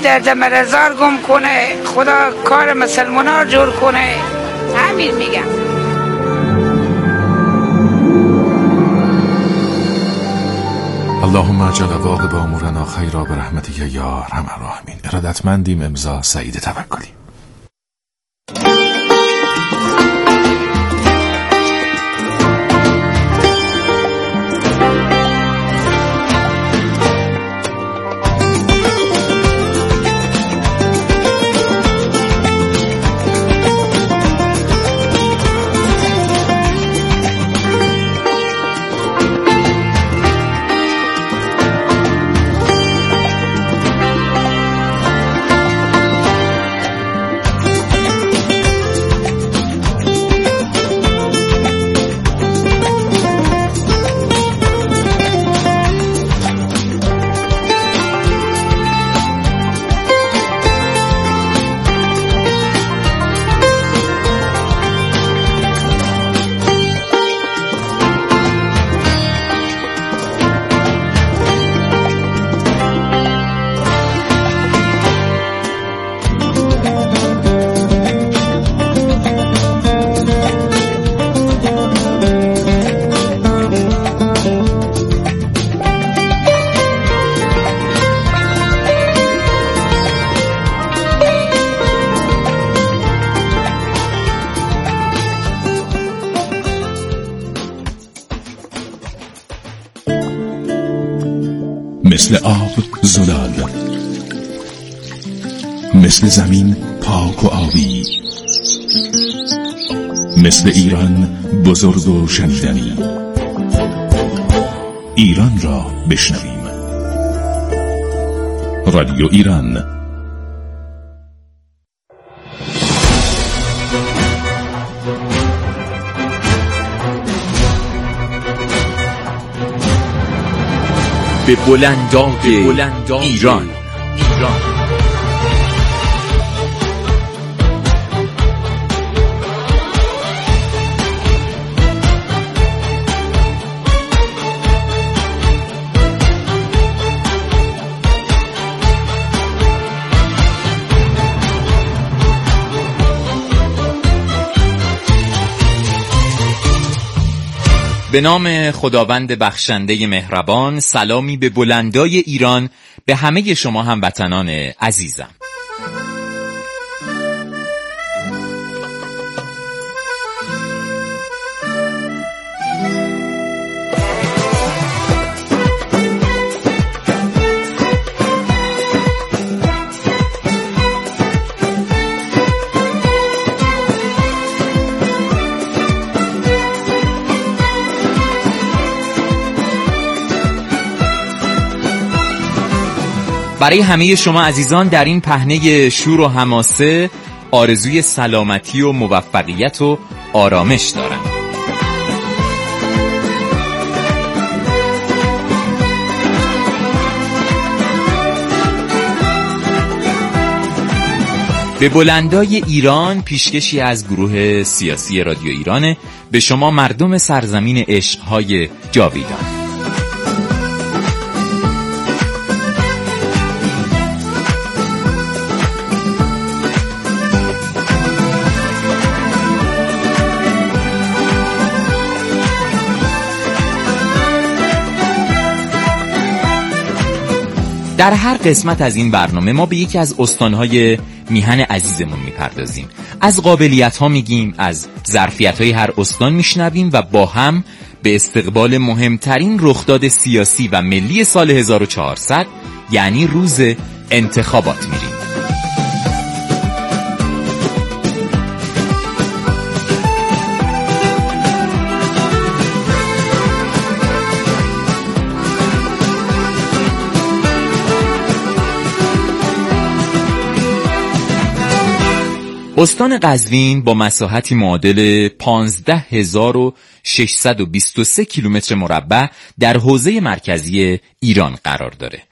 درد مرزار گم کنه، خدا کار مسلمانا جور کنه. همین میگم. اللهم اجعل عواقب امورنا خیرا برحمتک یا ارحم الراحمین. ارادتمندیم. امضا سعید توکلی. مثل آب زلال، مثل زمین پاک و آبی، مثل ایران بزرگ و شنیدنی. ایران را بشنویم. رادیو ایران. به بلندای ایران. به نام خداوند بخشنده مهربان، سلامی به بلندای ایران، به همه شما هموطنان عزیزم. برای همه شما عزیزان در این پهنه شور و حماسه آرزوی سلامتی و موفقیت و آرامش دارم. به بلندای ایران پیشکشی از گروه سیاسی رادیو ایرانه به شما مردم سرزمین عشقهای جاویدان. در هر قسمت از این برنامه ما به یکی از استانهای میهن عزیزمون میپردازیم. از قابلیت‌ها میگیم، از ظرفیت‌های هر استان میشنویم و با هم به استقبال مهمترین رخداد سیاسی و ملی سال 1400 یعنی روز انتخابات میریم. استان قزوین با مساحتی معادل 15623 کیلومتر مربع در حوزه مرکزی ایران قرار داره.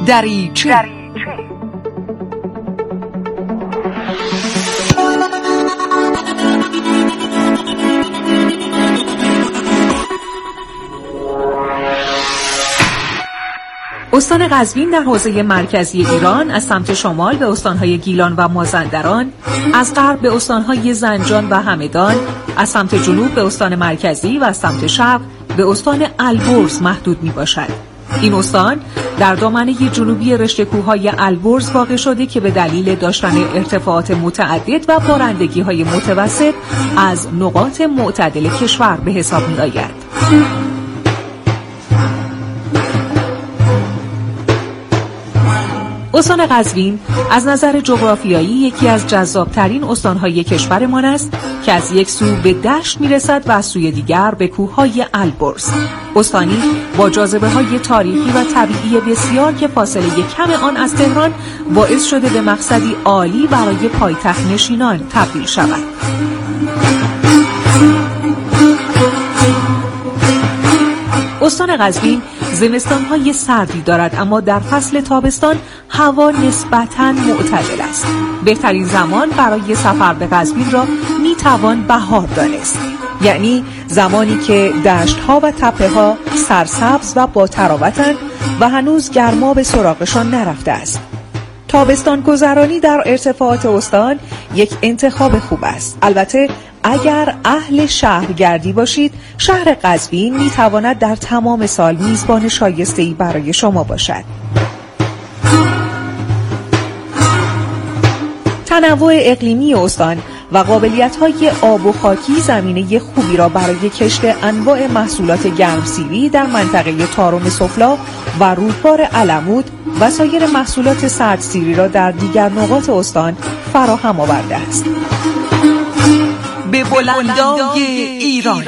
دریچه. استان قزوین در حوزه مرکزی ایران از سمت شمال به استانهای گیلان و مازندران، از غرب به استانهای زنجان و همدان، از سمت جنوب به استان مرکزی و از سمت شرق به استان البرز محدود می باشد. این استان در دامنه جنوبی رشته کوههای البرز واقع شده که به دلیل داشتن ارتفاعات متعدد و بارندگی‌های متوسط از نقاط معتدل کشور به حساب می آید. استان قزوین از نظر جغرافیایی یکی از جذابترین استانهای کشورمان است که از یک سو به دشت میرسد و از سوی دیگر به کوههای البرز. استانی با جاذبه‌های تاریخی و طبیعی بسیار که فاصله کم آن از تهران باعث شده به مقصدی عالی برای پایتخت نشینان تبدیل شود. استان قزوین زمستان‌های سردی دارد، اما در فصل تابستان هوا نسبتاً معتدل است. بهترین زمان برای سفر به قزوین را میتوان بهار دانست، یعنی زمانی که دشت‌ها و تپه‌ها سرسبز و با تراوتند و هنوز گرما به سراغشان نرفته است. تابستان گذرانی در ارتفاعات استان یک انتخاب خوب است. البته اگر اهل شهرگردی باشید، شهر قزوین میتواند در تمام سال میزبان شایسته‌ای برای شما باشد. تنوع اقلیمی استان و قابلیت‌های آب و خاکی زمینه خوبی را برای کشت انواع محصولات گرمسیری در منطقه طارم سفلا و رودبار علمود و سایر محصولات سردسیری را در دیگر نقاط استان فراهم آورده است. به بلندای ایران.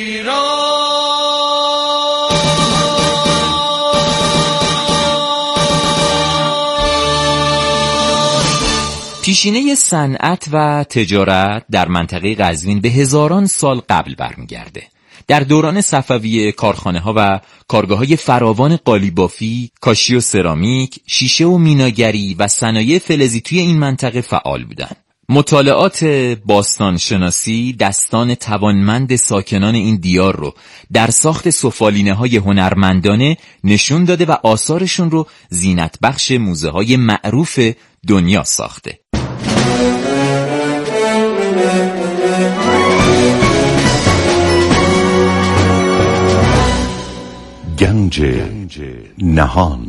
پیشینه صنعت و تجارت در منطقه قزوین به هزاران سال قبل برمیگرده. در دوران صفویه کارخانه‌ها و کارگاه‌های فراوان قالیبافی، کاشی و سرامیک، شیشه و میناگری و صنایع فلزی توی این منطقه فعال بودند. مطالعات باستانشناسی دستان توانمند ساکنان این دیار رو در ساخت سفالینه‌های هنرمندانه نشون داده و آثارشون رو زینت بخش موزه‌های معروف دنیا ساخته. گنج نهان.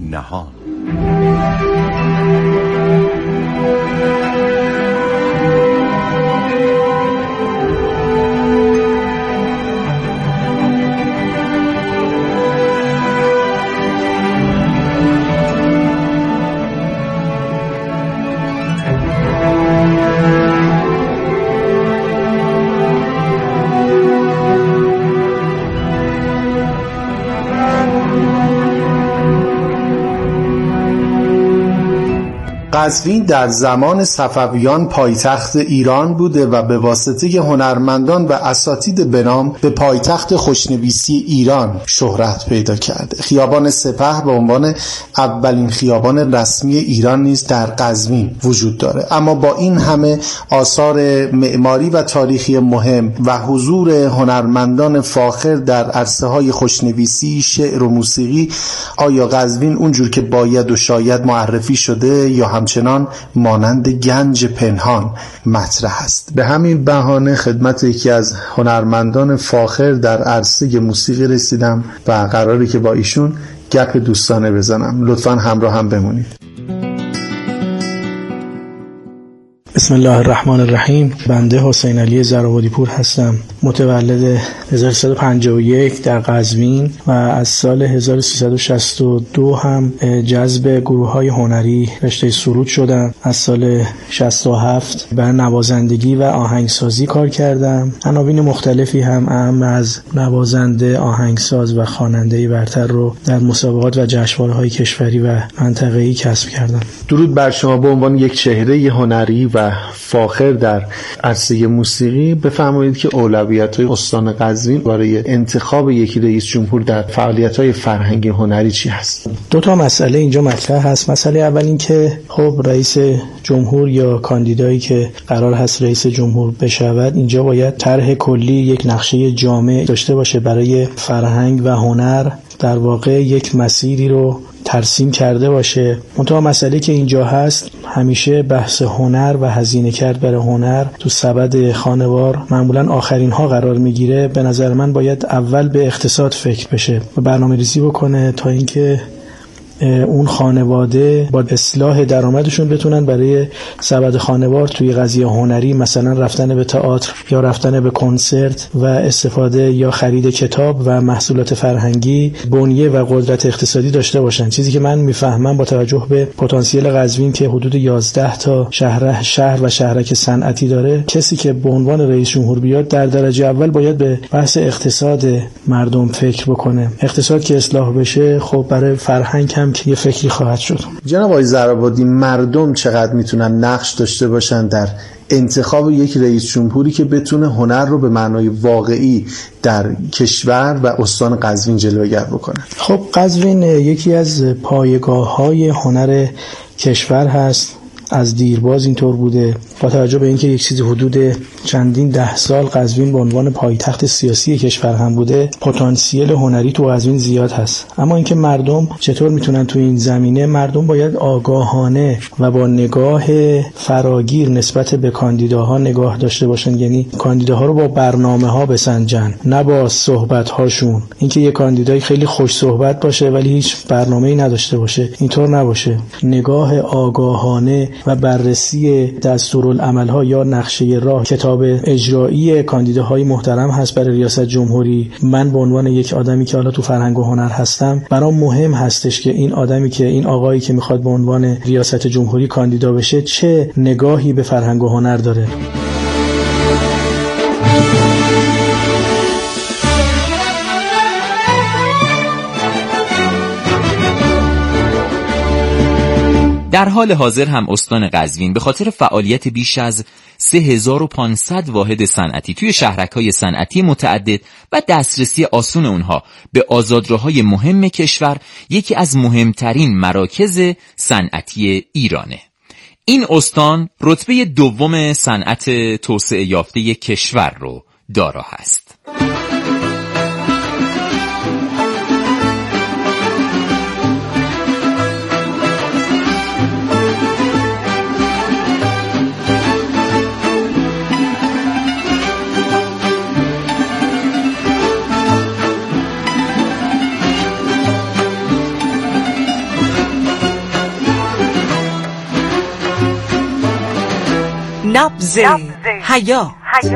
قزوین در زمان صفویان پایتخت ایران بوده و به واسطه هنرمندان و اساتید بنام به پایتخت خوشنویسی ایران شهرت پیدا کرده. خیابان سپه به عنوان اولین خیابان رسمی ایران نیز در قزوین وجود داره. اما با این همه آثار معماری و تاریخی مهم و حضور هنرمندان فاخر در عرصه‌های خوشنویسی، شعر و موسیقی، آیا قزوین اونجور که باید و شاید معرفی شده یا همچنان مانند گنج پنهان مطرح است؟ به همین بهانه خدمت یکی از هنرمندان فاخر در عرصه موسیقی رسیدم و قراره که با ایشون گپ دوستانه بزنم. لطفاً همراه هم بمونید. بسم الله الرحمن الرحیم. بنده حسین علی زرآبادی پور هستم. متولد 1351 در قزوین و از سال 1362 هم جذب گروه‌های هنری رشته سرود شدم. از سال 67 بر نوازندگی و آهنگسازی کار کردم. عناوین مختلفی هم اهم از نوازنده، آهنگساز و خواننده برتر رو در مسابقات و جشنواره‌های کشوری و منطقه‌ای کسب کردم. درود بر شما. به عنوان یک چهره هنری و و فاخر در عرصه موسیقی، بفرمایید که اولویت‌های استان قزوین برای انتخاب یک رئیس جمهور در فعالیت‌های فرهنگی هنری چی هست؟ دو تا مسئله اینجا مطرح هست. مسئله اول این که خب رئیس جمهور یا کاندیدایی که قرار هست رئیس جمهور بشود اینجا باید طرح کلی، یک نقشه جامع داشته باشه برای فرهنگ و هنر، در واقع یک مسیری رو ترسیم کرده باشه. منتها مسئله که اینجا هست، همیشه بحث هنر و هزینه کرد برای هنر تو سبد خانوار معمولا آخرین ها قرار میگیره. به نظر من باید اول به اقتصاد فکر بشه و برنامه ریزی بکنه تا اینکه اون خانواده با اصلاح درآمدشون بتونن برای سبد خانوار توی قضیه هنری، مثلا رفتن به تئاتر یا رفتن به کنسرت و استفاده یا خرید کتاب و محصولات فرهنگی، بنیه و قدرت اقتصادی داشته باشن. چیزی که من میفهمم با توجه به پتانسیل قزوین که حدود 11 تا شهر و شهرک صنعتی داره، کسی که به عنوان رئیس جمهور بیاد در درجه اول باید به بحث اقتصاد مردم فکر بکنه. اقتصاد که اصلاح بشه، خب برای فرهنگ هم که یه فکری خواهد شد. جناب آقای زرابادی، مردم چقدر میتونن نقش داشته باشن در انتخاب یک رئیس جمهوری که بتونه هنر رو به معنای واقعی در کشور و استان قزوین جلوگر بکنه؟ خب قزوین یکی از پایگاه‌های هنر کشور هست، از دیرباز اینطور بوده. با توجه به اینکه یک چیزی حدود چندین 10 سال قزوین به عنوان پایتخت سیاسی کشور هم بوده، پتانسیل هنری تو قزوین زیاد هست. اما اینکه مردم چطور میتونن تو این زمینه، مردم باید آگاهانه و با نگاه فراگیر نسبت به کاندیداها نگاه داشته باشن. یعنی کاندیداها رو با برنامه‌ها بسنجن، نه با صحبت‌هاشون. اینکه یک کاندیدای خیلی خوش صحبت باشه ولی هیچ برنامه‌ای نداشته باشه، اینطور نباشه. نگاه آگاهانه و بررسی دستورالعمل‌ها یا نقشه راه، کتاب اجرایی کاندیداهای محترم هست برای ریاست جمهوری. من به عنوان یک آدمی که حالا تو فرهنگ و هنر هستم، برام مهم هستش که این آدمی که این آقایی که میخواد به عنوان ریاست جمهوری کاندیدا بشه چه نگاهی به فرهنگ و هنر داره. در حال حاضر هم استان قزوین به خاطر فعالیت بیش از 3500 واحد صنعتی توی شهرک‌های صنعتی متعدد و دسترسی آسون اونها به آزادراهای مهم کشور، یکی از مهمترین مراکز صنعتی ایرانه. این استان رتبه دوم صنعت توسعه یافته کشور رو دارا هست. نبض حیا.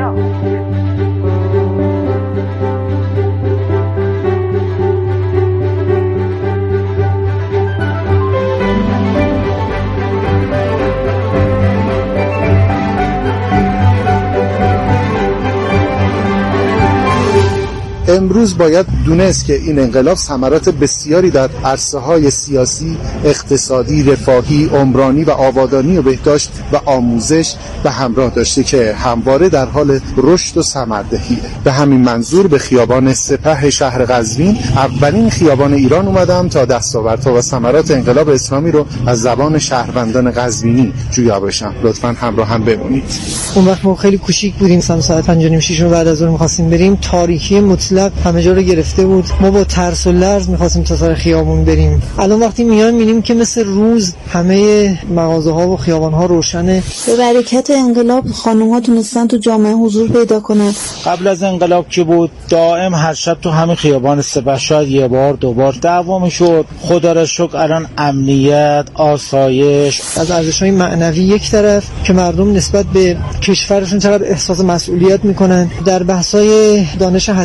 امروز باید دونست که این انقلاب ثمرات بسیاری در عرصه‌های سیاسی، اقتصادی، رفاهی، عمرانی و آبادانی و بهداشت و آموزش به همراه داشته که همواره در حال رشد و ثمردهیه. به همین منظور به خیابان سپه شهر قزوین، اولین خیابان ایران، اومدم تا دستاوردها و ثمرات انقلاب اسلامی رو از زبان شهروندان قزوینی جویا بشم. لطفاً همراه هم بمونید. اون وقت ما خیلی کوچیک بودیم، ساعت 5:06 بعد از ظهر می‌خواستیم بریم. تاریکی مطلق همه جا رو گرفته بود. ما با ترس و لرز می‌خواستیم تا سر خیابون بریم. الان وقتی میایم می‌بینیم که مثل روز همه مغازه‌ها و خیابان‌ها روشنه. به برکت انقلاب خانم‌ها تونستن تو جامعه حضور پیدا کنن. قبل از انقلاب که بود دائم هر شب تو همین خیابان سپه شاید یه بار دو بار دعوا می‌شد. خدا را شکر الان امنیت، آسایش، از ارزش‌های معنوی یک طرف که مردم نسبت به کشورشون چقدر احساس مسئولیت می‌کنن، در بحث‌های دانش هسته‌ای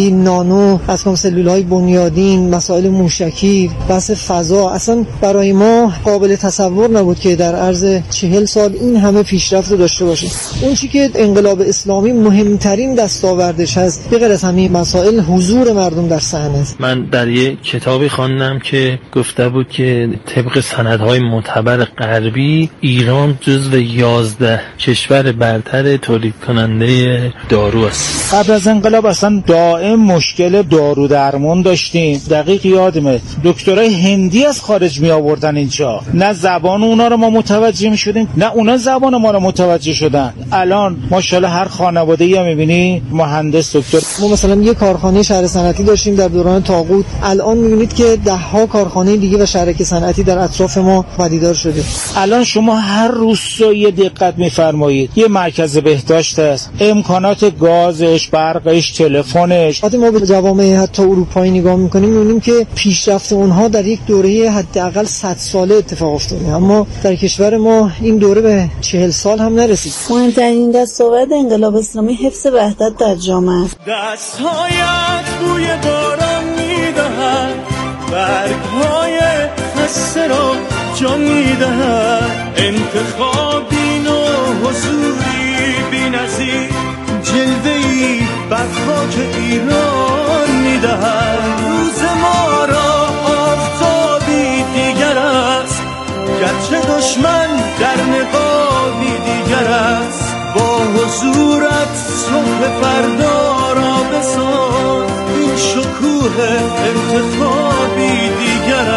تکنولوژی نانو، اتم سلولهای بنیادین، مسائل موشکی، بحث فضا، اصلا برای ما قابل تصور نبود که در عرض 40 سال این همه پیشرفت داشته باشیم. اون چیزی که انقلاب اسلامی مهمترین دستاوردش هست، به غیر از همین مسائل، حضور مردم در صحنه. من در یک کتابی خواندم که گفته بود که طبق سندهای معتبر غربی ایران جزو 11 کشور برتر تولید کننده دارو است. قبل از انقلاب اصلا دائم مشکل دارو درمان داشتیم. دقیق یادمه دکترای هندی از خارج می آوردن اینجا، نه زبان اونا رو ما متوجه می شدیم نه اونا زبان ما رو متوجه شدن. الان ماشاءالله هر خانواده‌ای هم می‌بینی مهندس دکتر. ما مثلا یه کارخانه شهر صنعتی داشتیم در دوران طاغوت، الان می‌بینید که ده‌ها کارخانه دیگه و شرکت صنعتی در اطراف ما پدیدار شده. الان شما هر روستایی دقت می‌فرمایید یه مرکز بهداشت است، امکانات گازش، برقش، تلفنش. وقتی ما به جوامع حتی اروپایی نگاه می‌کنیم می‌بینیم که پیشرفت اونها در یک دوره حداقل 100 ساله اتفاق افتاده، اما در کشور ما این دوره به 40 سال هم نرسید. مهمترین دستاورد انقلاب اسلامی حفظ وحدت در جامعه است. دست‌هایت بوی باران می‌دهد، برگ‌های خسته را جان می‌دهد، انتخابین و حضوری بی‌نظیر، جلوه‌ای بر خاک ایران می‌دهد. روز ما را آفتابی دیگر است، گرچه دشمن در نقابی دیگر است. با حضورت صبح فردا را بساز، این شکوه انتخابی دیگر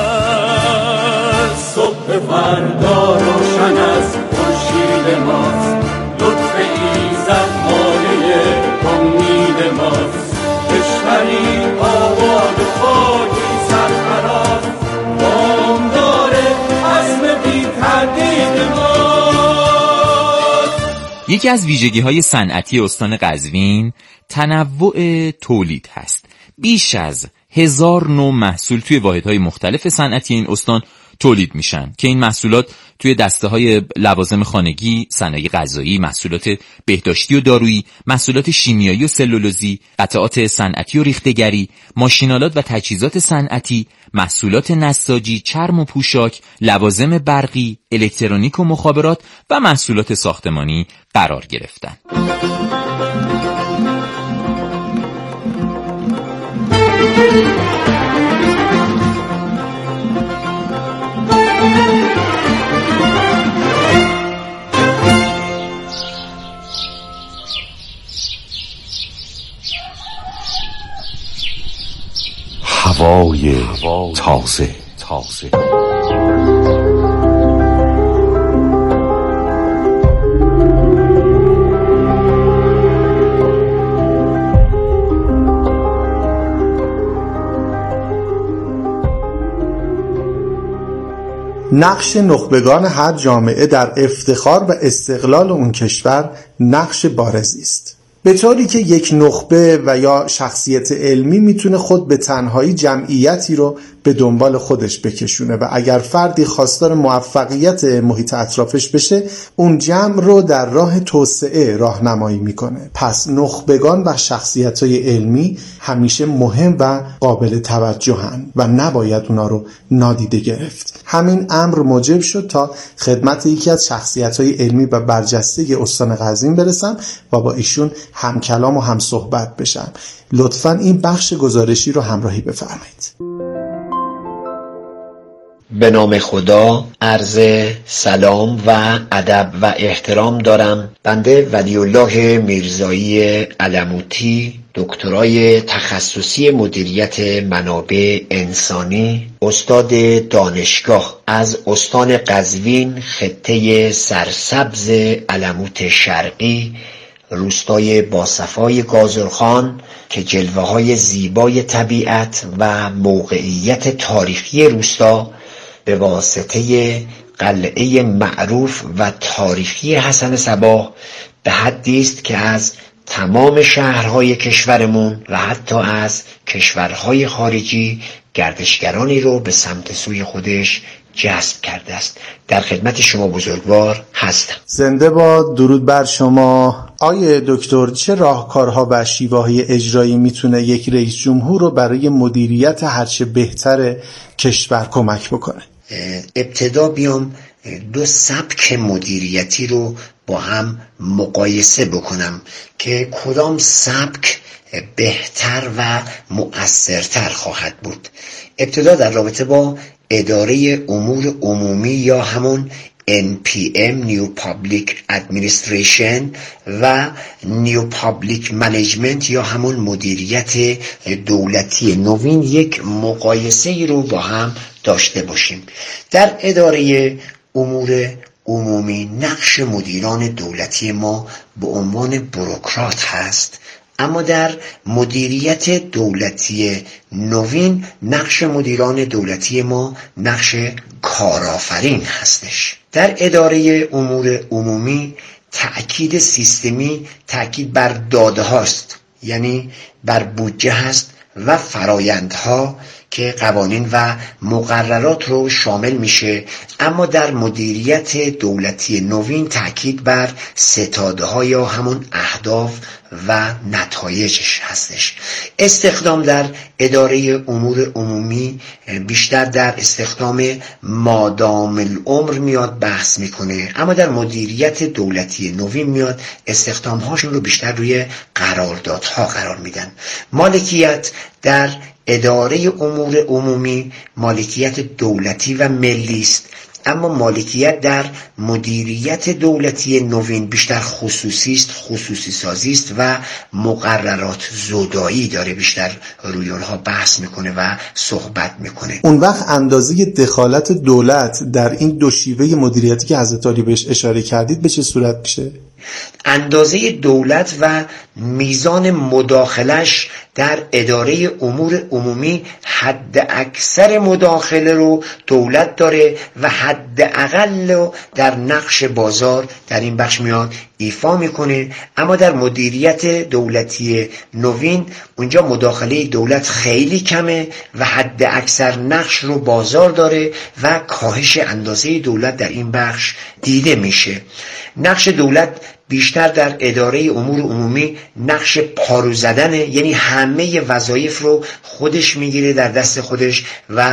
است. صبح فردا روشن از خورشید ماست، لطف ایزد مایه امید ماست. کشوری آباد و خاکی سرفراز، وامدار عزم بی تردید ما. یکی از ویژگی‌های صنعتی استان قزوین تنوع تولید هست. بیش از 1000 نوع محصول توی واحدهای مختلف صنعتی این استان تولید میشن که این محصولات توی دسته‌های لوازم خانگی، صنایع غذایی، محصولات بهداشتی و دارویی، محصولات شیمیایی و سلولوزی، قطعات صنعتی و ریخته‌گری، ماشین‌آلات و تجهیزات صنعتی، محصولات نساجی، چرم و پوشاک، لوازم برقی، الکترونیک و مخابرات و محصولات ساختمانی قرار گرفتن. هوای تازه. نقش نخبگان هر جامعه در افتخار و استقلال اون کشور نقش بارزی است. به طوری که یک نخبه و یا شخصیت علمی میتونه خود به تنهایی جمعیتی رو به دنبال خودش بکشونه و اگر فردی خواستار موفقیت محیط اطرافش بشه اون جمع رو در راه توسعه راهنمایی میکنه. پس نخبگان و شخصیت‌های علمی همیشه مهم و قابل توجهن و نباید اونا رو نادیده گرفت. همین امر موجب شد تا خدمت یکی از شخصیت‌های علمی و برجسته استان قزوین برسم و با ایشون هم کلام و هم صحبت بشم. لطفاً این بخش گزارشی رو همراهی بفرمایید. به نام خدا عرض سلام و ادب و احترام دارم. بنده ولی الله میرزایی علموتی، دکترای تخصصی مدیریت منابع انسانی، استاد دانشگاه از استان قزوین، خطه سرسبز علموت شرقی، روستای باصفای گازرخان که جلوه‌های زیبای طبیعت و موقعیت تاریخی روستا به واسطه قلعه معروف و تاریخی حسن صباح به حدی است که از تمام شهرهای کشورمون و حتی از کشورهای خارجی گردشگرانی رو به سمت سوی خودش جذب کرده است. در خدمت شما بزرگوار هستم. زنده باد. درود بر شما. آیه دکتر، چه راهکارها و شیوه‌های اجرایی میتونه یک رئیس جمهور رو برای مدیریت هرچه بهتر کشور کمک بکنه؟ ابتدا بیام دو سبک مدیریتی رو با هم مقایسه بکنم که کدام سبک بهتر و مؤثرتر خواهد بود. ابتدا در رابطه با اداره امور عمومی یا همون NPM New Public Administration و New Public Management یا همون مدیریت دولتی نوین یک مقایسه رو با هم داشته باشیم. در اداره امور عمومی نقش مدیران دولتی ما به عنوان بوروکرات هست، اما در مدیریت دولتی نوین نقش مدیران دولتی ما نقش کارآفرین هستش. در اداره امور عمومی تأکید سیستمی، تأکید بر داده هاست، یعنی بر بودجه هست و فرایندها که قوانین و مقررات رو شامل میشه. اما در مدیریت دولتی نوین تأکید بر ستاده ها یا همون اهداف و نتایجش هستش. استخدام در اداره امور عمومی بیشتر در استخدام مادام العمر میاد بحث میکنه، اما در مدیریت دولتی نوین میاد استخدام هاشون رو بیشتر روی قراردادها قرار میدن. مالکیت در اداره امور عمومی مالکیت دولتی و ملی است، اما مالکیت در مدیریت دولتی نوین بیشتر خصوصی است، خصوصی سازی است و مقررات زدایی داره، بیشتر روی اونها بحث میکنه و صحبت میکنه. اون وقت اندازه دخالت دولت در این دو شیوه مدیریتی که حضرت عالی بهش اشاره کردید به چه صورت میشه؟ اندازه دولت و میزان مداخلش در اداره امور عمومی حد اکثر مداخله رو دولت داره و حد اقل رو در نقش بازار در این بخش میاد ایفا میکنه. اما در مدیریت دولتی نوین اونجا مداخله دولت خیلی کمه و حد اکثر نقش رو بازار داره و کاهش اندازه دولت در این بخش دیده میشه. نقش دولت بیشتر در اداره امور عمومی نقش پارو زدنه، یعنی همه وظایف رو خودش میگیره در دست خودش و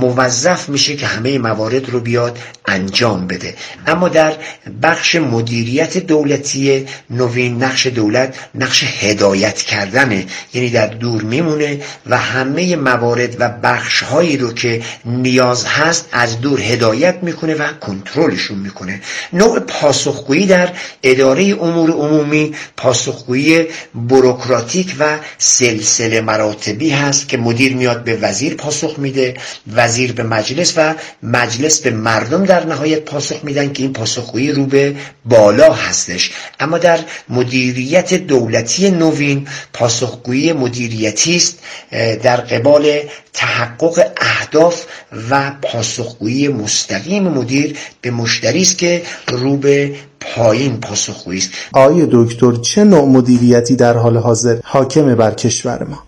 موظف میشه که همه موارد رو بیاد انجام بده. اما در بخش مدیریت دولتی نوین نقش دولت نقش هدایت کردنه، یعنی در دور میمونه و همه موارد و بخش هایی رو که نیاز هست از دور هدایت میکنه و کنترلشون میکنه. نوع پاسخگویی در اداره امور عمومی پاسخگویی بوروکراتیک و سلسله مراتبی هست که مدیر میاد به وزیر پاسخ میده، وزیر به مجلس و مجلس به مردم در نهایت پاسخ میدن که این پاسخگویی رو به بالا هستش. اما در مدیریت دولتی نوین پاسخگویی مدیریتی است در قبال تحقق اهداف و پاسخگویی مستقیم مدیر به مشتری است که رو به پایین پاسخگویی است. آقای دکتر، چه نوع مدیریتی در حال حاضر حاکم بر کشور ما؟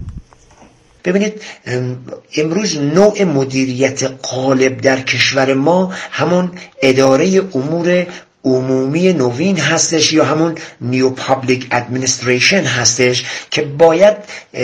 ببینید، امروز نوع مدیریت غالب در کشور ما همون اداره امور عمومی نوین هستش یا همون نیو پابلیک ادمنستریشن هستش که باید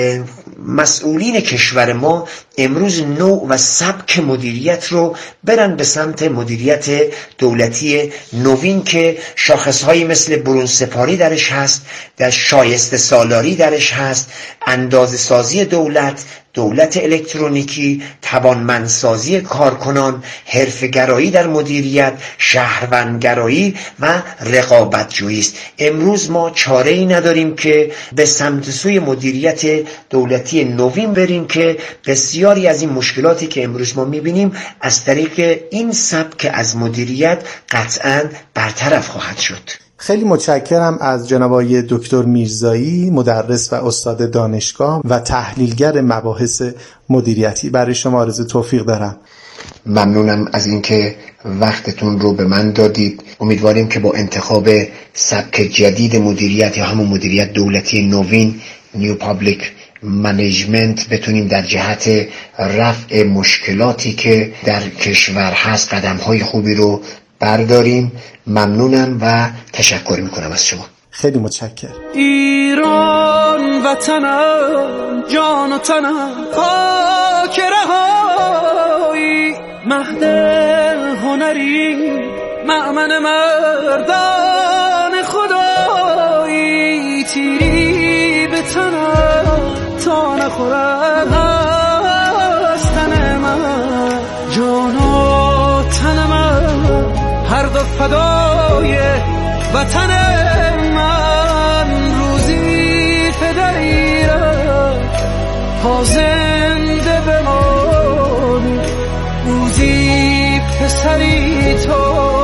مسئولین کشور ما امروز نوع و سبک مدیریت رو برن به سمت مدیریت دولتی نوین که شاخصهایی مثل برونسپاری درش هست، در شایسته سالاری درش هست، اندازه سازی دولت الکترونیکی، توانمندسازی کارکنان، حرفه‌گرایی در مدیریت، شهروندگرایی و رقابت‌جویی است. امروز ما چاره‌ای نداریم که به سمت سوی مدیریت دولتی نوین بریم که بسیاری از این مشکلاتی که امروز ما می‌بینیم از طریق این سبک از مدیریت قطعاً برطرف خواهد شد. خیلی متشکرم از جناب آقای دکتر میرزایی، مدرس و استاد دانشگاه و تحلیلگر مباحث مدیریتی. برای شما آرزوی توفیق دارم. ممنونم از اینکه وقتتون رو به من دادید. امیدواریم که با انتخاب سبک جدید مدیریت یا همون مدیریت دولتی نوین نیو پابلیک منیجمنت بتونیم در جهت رفع مشکلاتی که در کشور هست قدم‌های خوبی رو برداریم. ممنونم و تشکر میکنم از شما. خیلی متشکرم. ایران وطنم، جان و تنم، خاک رهایی، مهد هنری، مأمن مردان خدایی، تیری به تنم تا نخورد از تن من، جان و تن من هر دو فدای وطن من، روزی پدری را تا زنده بمانی، روزی پسری تو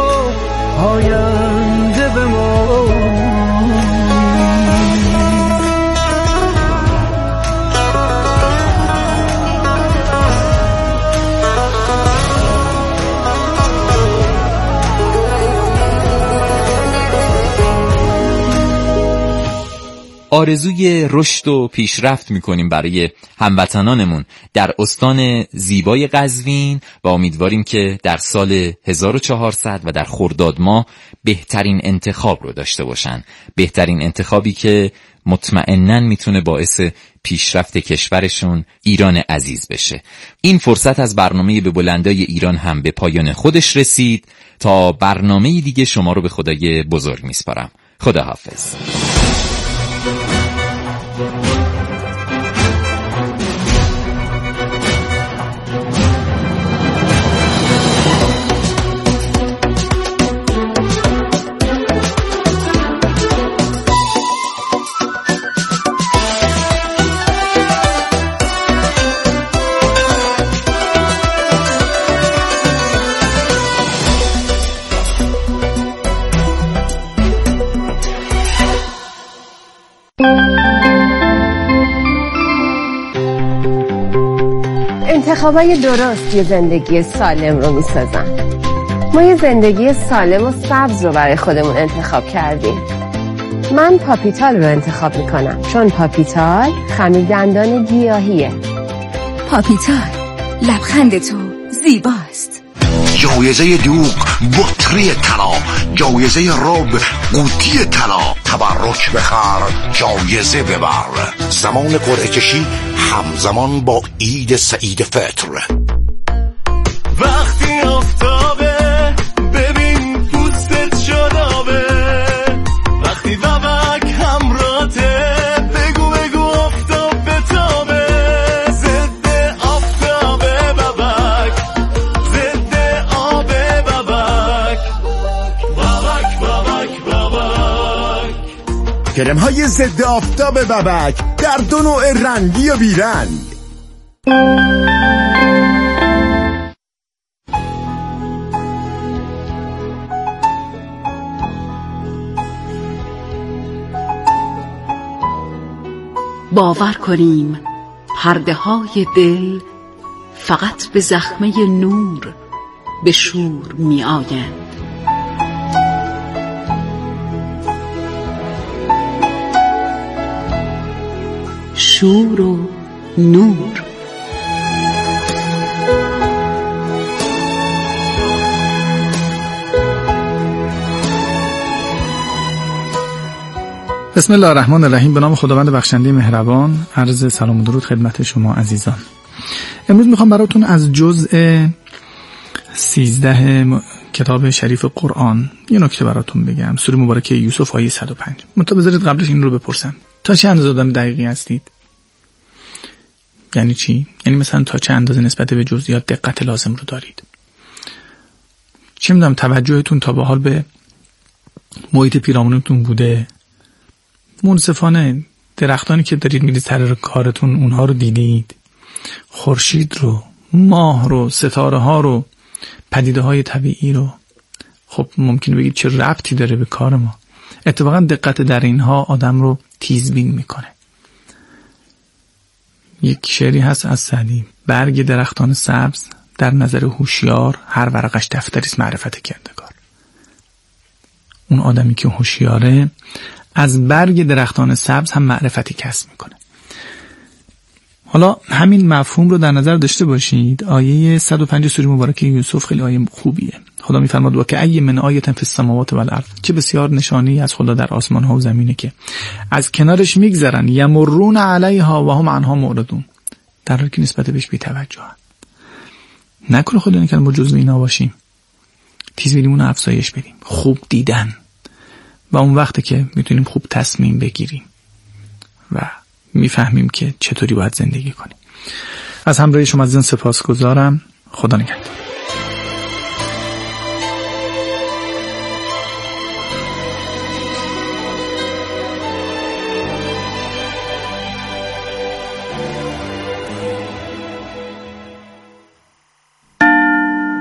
آینده بمانی. آرزوی رشد و پیشرفت میکنیم برای هموطنانمون در استان زیبای قزوین و امیدواریم که در سال 1400 و در خرداد ماه بهترین انتخاب رو داشته باشن، بهترین انتخابی که مطمئناً میتونه باعث پیشرفت کشورشون ایران عزیز بشه. این فرصت از برنامه به بلندای ایران هم به پایان خودش رسید. تا برنامه دیگه شما رو به خدای بزرگ میسپارم. خداحافظ. انتخابای درست یه زندگی سالم رو میسازن. ما یه زندگی سالم و سبز رو برای خودمون انتخاب کردیم. من پاپیتال رو انتخاب میکنم چون پاپیتال خمیر دندان گیاهیه. پاپیتال، لبخند تو زیباست. جایزه دوغ بطری طلا، جایزه رب قوطی طلا، تبرک بخر جایزه ببر. زمان قرعه کشی همزمان با عید سعید فطر. وقتی آفتابه ببین پوستت شادابه، وقتی بابک همراته بگو بگو آفتاب بتابه، ضد آفتابه بابک، ضد آب بابک، بابک بابک بابک. کرم های ضد آفتاب بابک در دو نوع رنگی و بیرنگ. باور کنیم پرده های دل فقط به زخمه نور به شور می آیند. شور و نور. بسم الله الرحمن الرحیم. به نام خداوند بخشنده مهربان. عرض سلام و درود خدمت شما عزیزان. امروز میخوام براتون از جزء 13 کتاب شریف قرآن یه نکته براتون بگم. سوره مبارکه یوسف آیه 105. بذارید قبلش این رو بپرسم. تا چه اندازه آدم دقیقی هستید؟ یعنی چی؟ یعنی مثلا تا چه اندازه نسبت به جزئیات دقت لازم رو دارید؟ چه میدونم توجهتون تا به حال به محیط پیرامونتون بوده؟ منصفانه درختانی که دارید میرید سر کارتون اونها رو دیدید؟ خورشید رو، ماه رو، ستاره ها رو، پدیده های طبیعی رو؟ خب ممکنه بگید چه ربطی داره به کار ما؟ اتفاقا دقت در اینها آدم رو تیزبین میکنه. یک شعری هست از سعدی: برگ درختان سبز در نظر هوشیار، هر ورقش دفتری است معرفت کردگار. اون آدمی که هوشیاره از برگ درختان سبز هم معرفتی کسب میکنه. حالا همین مفهوم رو در نظر داشته باشید. آیه 105 سوره مبارکه یوسف خیلی آیه خوبیه. خدا میفرماد و که ای من آیه فی السماوات و الارض، چه بسیار نشانی از خدا در آسمان ها و زمینه که از کنارش میگذرن، یمرون علیها و هم عنها معرضون، در حالی که نسبت بهش بی توجهن. نکنه خدا نکنه ما جزو اینا باشیم، تیزبینیمون رو افزایش بدیم، خوب دیدن، و اون وقته که میتونیم خوب تصمیم بگیریم و میفهمیم که چطوری باید زندگی کنیم. از همراهی شما عزیزان سپاسگزارم. خدا نگهدار.